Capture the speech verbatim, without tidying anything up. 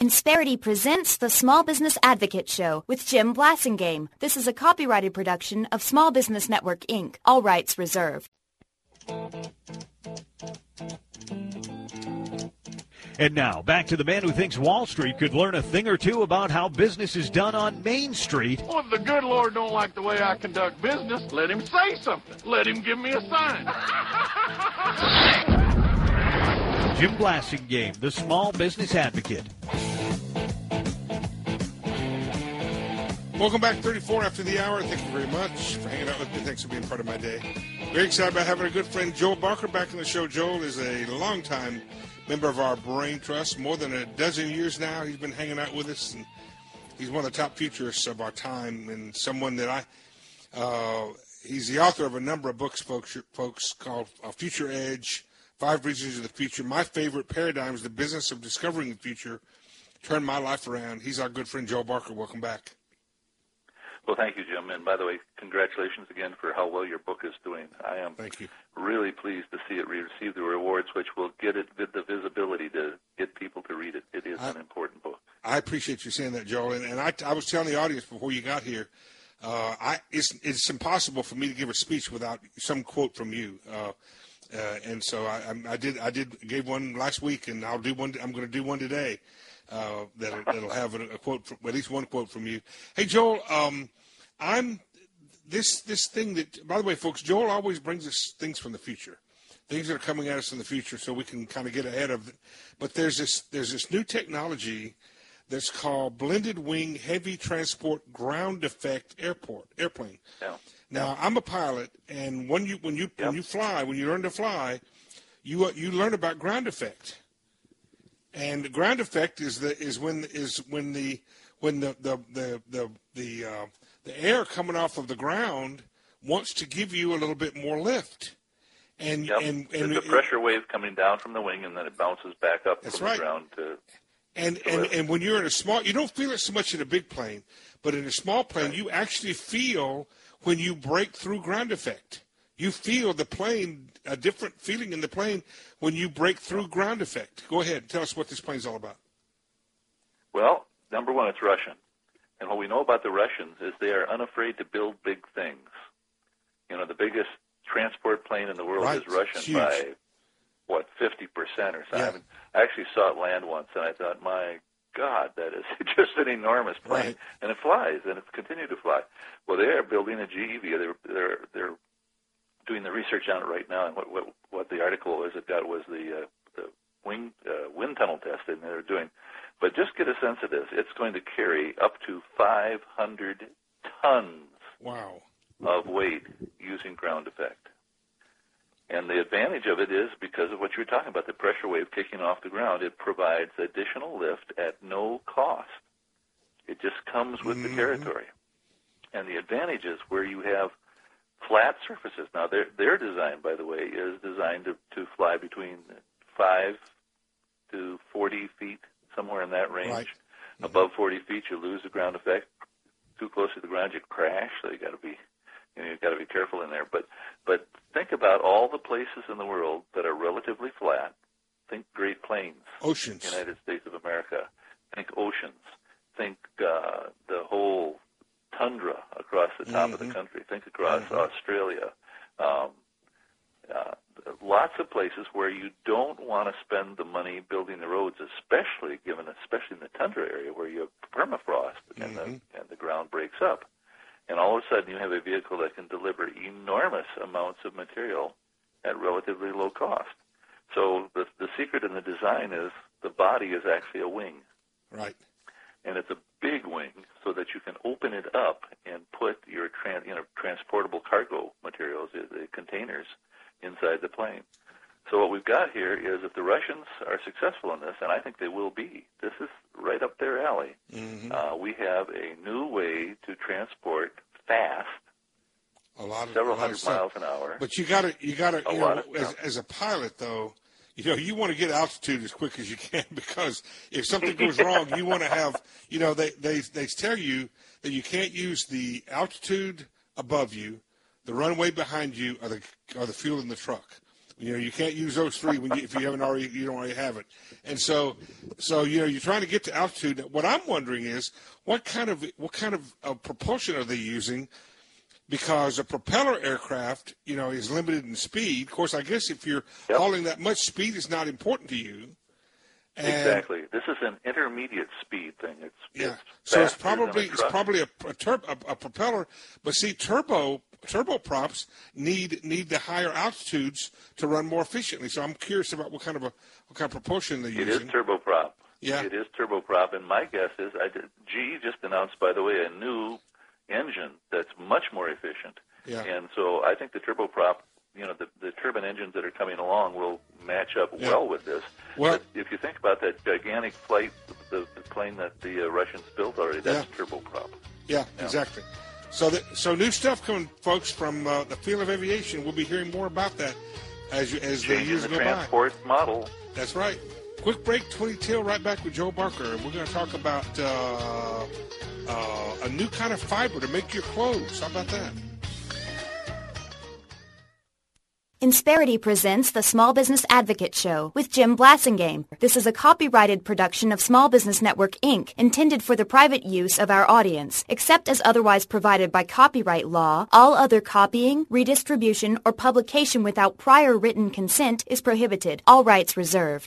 Insperity presents the Small Business Advocate Show with Jim Blasingame. This is a copyrighted production of Small Business Network, Incorporated. All rights reserved. And now, back to the man who thinks Wall Street could learn a thing or two about how business is done on Main Street. Well, if the good Lord don't like the way I conduct business, let him say something. Let him give me a sign. Jim Blasingame, the Small Business Advocate. Welcome back, thirty-four after the hour. Thank you very much for hanging out with me. Thanks for being part of my day. Very excited about having a good friend, Joel Barker, back on the show. Joel is a longtime member of our Brain Trust. More than a dozen years now, he's been hanging out with us, and he's one of the top futurists of our time, and someone that I, uh, he's the author of a number of books, folks, folks called uh, Future Edge, Five Reasons of the Future. My favorite paradigm is the business of discovering the future, turn my life around. He's our good friend, Joel Barker. Welcome back. Well, thank you, Jim. And by the way, congratulations again for how well your book is doing. I am thank you. really pleased to see it receive the rewards, which will get it the visibility to get people to read it. It is I, an important book. I appreciate you saying that, Joel. And, and I, I was telling the audience before you got here, uh, I, it's, it's impossible for me to give a speech without some quote from you. Uh, uh, and so I, I did. I did gave one last week, and I'll do one. I'm going to do one today. Uh, that'll, that'll have a, a quote, from, at least one quote from you. Hey, Joel, um, I'm this this thing that, by the way, folks, Joel always brings us things from the future, things that are coming at us in the future, so we can kind of get ahead of it. But there's this there's this new technology that's called blended wing heavy transport ground effect airport airplane. Yeah. Now, I'm a pilot, and when you when you yep. when you fly, when you learn to fly, you you learn about ground effect. And the ground effect is the is when is when the when the the the the the, uh, the air coming off of the ground wants to give you a little bit more lift. And yep. and, There's and a pressure wave coming down from the wing, and then it bounces back up that's from right. the ground to. And to and, lift. and when you're in a small, you don't feel it so much in a big plane, but in a small plane, right. you actually feel when you break through ground effect. You feel the plane, a different feeling in the plane when you break through ground effect. Go ahead. Tell us what this plane's all about. Well, number one, it's Russian. And what we know about the Russians is they are unafraid to build big things. You know, the biggest transport plane in the world right. is Russian Huge. by, what, fifty percent or something. Yeah. I, mean, I actually saw it land once, and I thought, my God, that is just an enormous plane. Right. And it flies, and it's continued to fly. Well, they are building a G E V. They're, they're, they're doing the research on it right now, and what what, what the article was it got was the uh, the wing uh, wind tunnel testing they're doing. But just get a sense of this: it's going to carry up to five hundred tons wow. of weight using ground effect. And the advantage of it is because of what you were talking about, the pressure wave kicking off the ground. It provides additional lift at no cost. It just comes with mm-hmm. the territory. And the advantage is where you have flat surfaces. Now, their their design, by the way, is designed to, to fly between five to forty feet, somewhere in that range. Right. Mm-hmm. Above forty feet, you lose the ground effect. Too close to the ground, you crash. So you got to be, you know, you've got to be careful in there. But but think about all the places in the world that are relatively flat. Think Great Plains, oceans, United States of America. Think oceans. Think uh, the whole tundra across the top mm-hmm. of the country. Think across mm-hmm. Australia. Um, uh, lots of places where you don't want to spend the money building the roads, especially given, especially in the tundra area where you have permafrost and mm-hmm. the and the ground breaks up, and all of a sudden you have a vehicle that can deliver enormous amounts of material at relatively low cost. So the the secret in the design is the body is actually a wing. Right. And it's a big wing so that you can open it up and put your tran- you know, transportable cargo materials, the, the containers, inside the plane. So what we've got here is if the Russians are successful in this, and I think they will be, this is right up their alley, mm-hmm. uh, we have a new way to transport fast, a lot of, several a lot hundred of miles an hour. But you got to, you got to, you know, of, as, as a pilot, though, you know, you want to get altitude as quick as you can because if something goes wrong, you want to have, you know, they, they, they tell you that you can't use the altitude above you, the runway behind you, or the, or the fuel in the truck. You know, you can't use those three when you, if you haven't already, you don't already have it. And so, so you know, you're trying to get to altitude. What I'm wondering is, what kind of what kind of uh, propulsion are they using? Because a propeller aircraft, you know, is limited in speed. Of course, I guess if you're yep. hauling that much, speed is not important to you. And exactly. This is an intermediate speed thing. It's yeah. It's so it's probably it's probably a a, tur- a a propeller. But see, turbo turboprops need need the higher altitudes to run more efficiently. So I'm curious about what kind of a what kind of propulsion they're it using. It is turboprop. Yeah. It is turboprop, and my guess is, I did, G E just announced, by the way, a new engine that's much more efficient. Yeah. And so I think the turboprop, you know, the, the turbine engines that are coming along will match up yeah. well with this. Well, but if you think about that gigantic flight, the, the plane that the uh, Russians built already, that's yeah. turboprop. Yeah, yeah, exactly. So, the, so new stuff coming, folks, from uh, the field of aviation. We'll be hearing more about that as you, as the years the go by. transport model. That's right. Quick break, twenty till, right back with Joe Barker. And we're going to talk about uh, uh, a new kind of fiber to make your clothes. How about that? Insperity presents the Small Business Advocate Show with Jim Blasingame. This is a copyrighted production of Small Business Network, Incorporated, intended for the private use of our audience. Except as otherwise provided by copyright law, all other copying, redistribution, or publication without prior written consent is prohibited. All rights reserved.